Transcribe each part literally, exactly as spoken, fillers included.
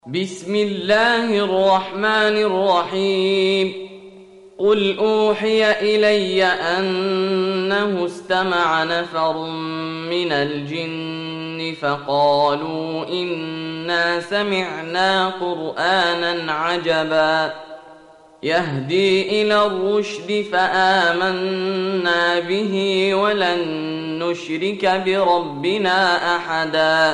بسم الله الرحمن الرحيم قل أوحي إلي أنه استمع نفر من الجن فقالوا إنا سمعنا قرآنا عجبا يهدي إلى الرشد فآمنا به ولن نشرك بربنا أحدا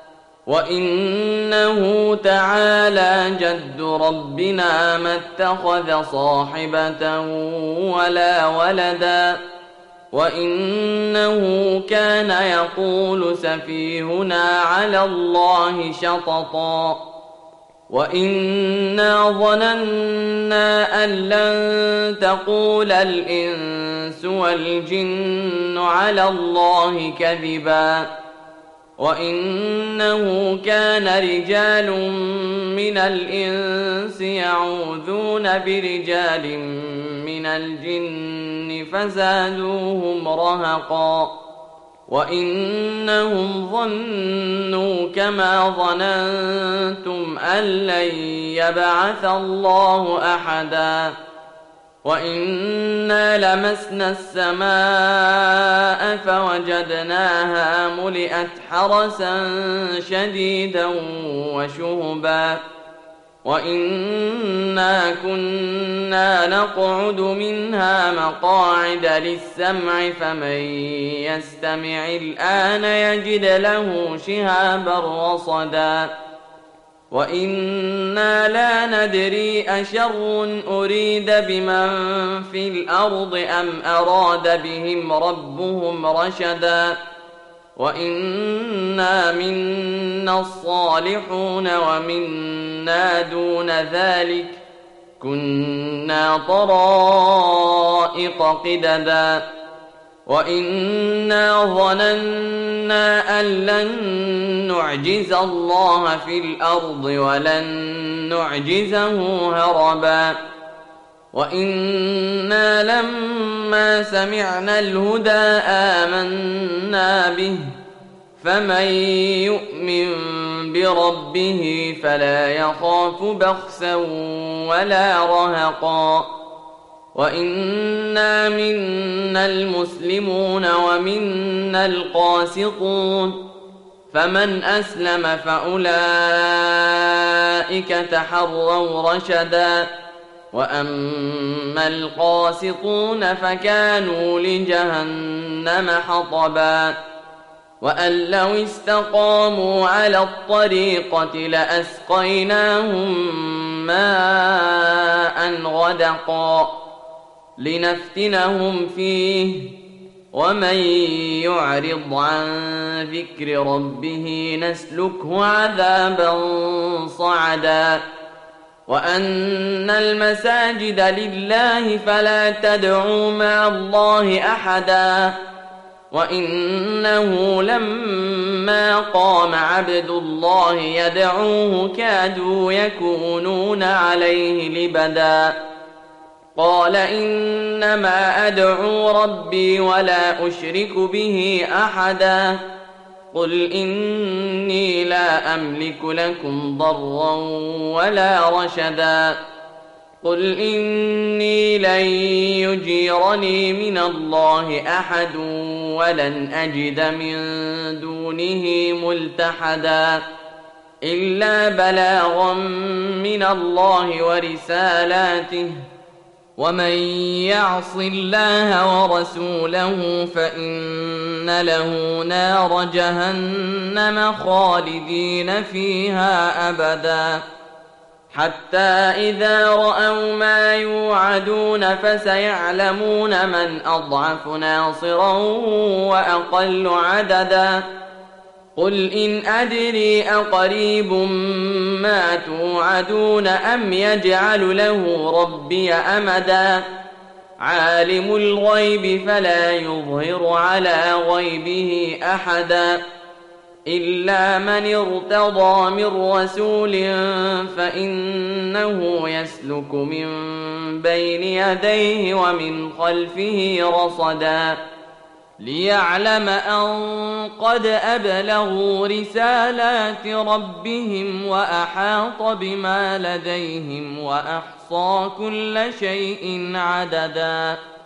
وإنه تعالى جد ربنا ما اتخذ صاحبة ولا ولدا وإنه كان يقول سفيهنا على الله شططا وإنا ظننا أن لن تقول الإنس والجن على الله كذبا وإنه كان رجال من الإنس يعوذون برجال من الجن فزادوهم رهقا وإنهم ظنوا كما ظننتم أن لن يبعث الله أحدا وإنا لمسنا السماء فوجدناها ملئت حرسا شديدا وشهبا وإنا كنا نقعد منها مقاعد للسمع فمن يستمع الآن يجد له شهابا رصدا وإنا لا ندري أشر أريد بمن في الأرض أم أراد بهم ربهم رشدا وإنا منا الصالحون ومنا دون ذلك كنا طرائق قددا وإنا ظننا أن لن نعجز الله في الأرض ولن نعجزه هربا وإنا لما سمعنا الهدى آمنا به فمن يؤمن بربه فلا يخاف بخسا ولا رهقا وإنا منا المسلمون ومنا القاسطون فمن أسلم فأولئك تحروا رشدا وأما القاسطون فكانوا لجهنم حطبا وأن لو استقاموا على الطريقة لأسقيناهم ماء غدقا لنفتنهم فيه ومن يعرض عن ذكر ربه نسلكه عذابا صعدا وأن المساجد لله فلا تدعوا مع الله أحدا وإنه لما قام عبد الله يدعوه كادوا يكونون عليه لبدا قال إنما أدعو ربي ولا أشرك به أحدا قل إني لا أملك لكم ضرا ولا رشدا قل إني لن يجيرني من الله أحد ولن أجد من دونه ملتحدا إلا بلاغا من الله ورسالاته ومن يعص الله ورسوله فإن له نار جهنم خالدين فيها أبدا حتى إذا رأوا ما يوعدون فسيعلمون من أضعف ناصرا وأقل عددا قل إن أدري أقريب ما توعدون أم يجعل له ربي أمدا عالم الغيب فلا يظهر على غيبه أحدا إلا من ارتضى من رسول فإنه يسلك من بين يديه ومن خلفه رصدا ليعلم أن قد أبلغوا رسالات ربهم وأحاط بما لديهم وأحصى كل شيء عددا